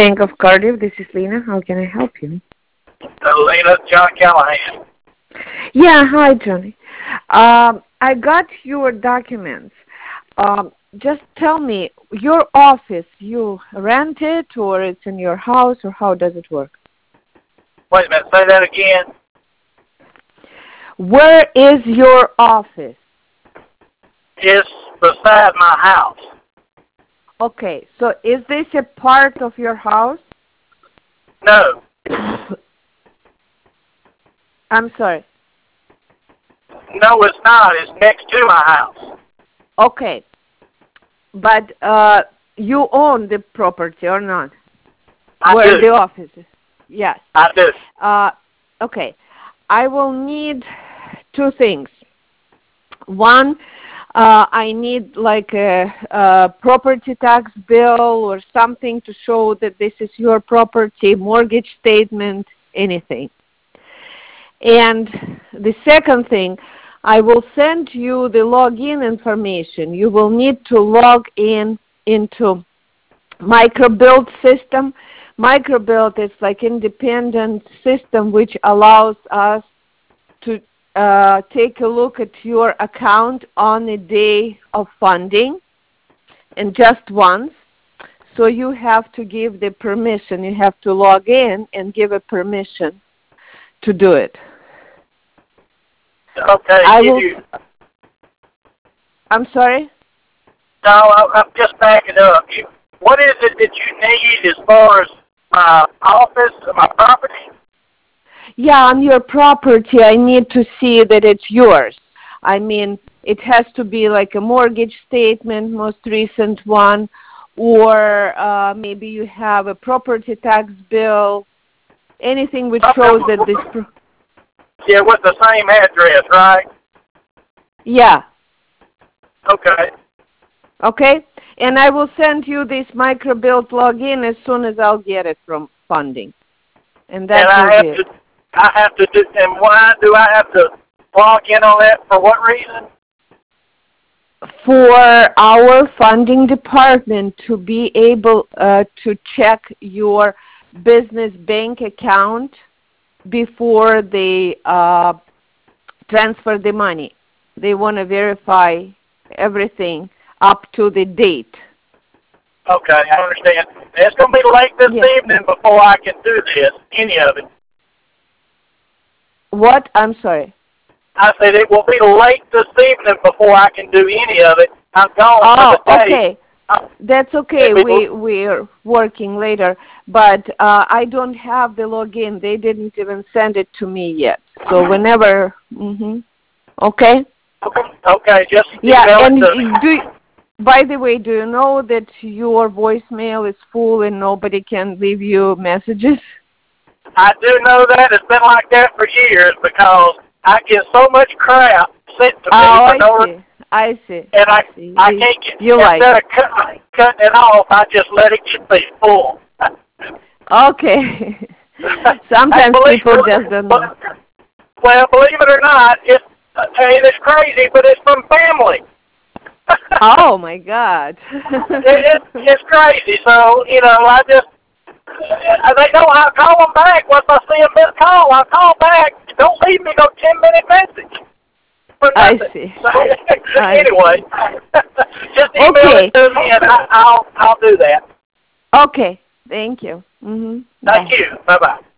Bank of Cardiff. This is Lena. How can I help you? Lena, John Callahan. Yeah, hi, Johnny. I got your documents. Just tell me, your office, you rent it or it's in your house or how does it work? Wait a minute, say that again. Where is your office? It's beside my house. Okay, so is this a part of your house? No. I'm sorry. No, it's not. It's next to my house. Okay, but you own the property or not? I do. The office is? Yes. I do. Okay, I will need two things. One, I need like a property tax bill or something to show that this is your property, mortgage statement, anything. And the second thing, I will send you the login information. You will need to log in into Microbuild system. Microbuild is like independent system which allows us to take a look at your account on the day of funding, and just once. So you have to give the permission. You have to log in and give a permission to do it. Okay. I'm sorry? No, I'm just backing up. What is it that you need as far as my office, my property? Yeah, on your property, I need to see that it's yours. I mean, it has to be like a mortgage statement, most recent one, or maybe you have a property tax bill, anything which shows that this... Yeah, with the same address, right? Yeah. Okay. Okay? And I will send you this Microbuild login as soon as I'll get it from funding. And that will be it. I have to do, and why do I have to log in on that? For what reason? For our funding department to be able to check your business bank account before they transfer the money. They want to verify everything up to the date. Okay, I understand. It's going to be late this evening before I can do this, any of it. What? I'm sorry. I said it will be late this evening before I can do any of it. I'm gone for the day. Okay. That's okay. We're working later, but I don't have the login. They didn't even send it to me yet. So whenever, okay. Okay, just by the way, do you know that your voicemail is full and nobody can leave you messages? I do know that. It's been like that for years because I get so much crap sent to me. I see. And I can't get, instead of cutting it off, I just let it get me full. Okay. Sometimes people just don't know. Well, believe it or not, it's crazy, but it's from family. Oh, my God. It's crazy. So, I just, they know I'll call them back. Once I see a missed call, I'll call back. Don't leave me no 10-minute message. I see. So, anyway, just email it to me and I'll do that. Okay. Thank you. Thank you. Bye-bye.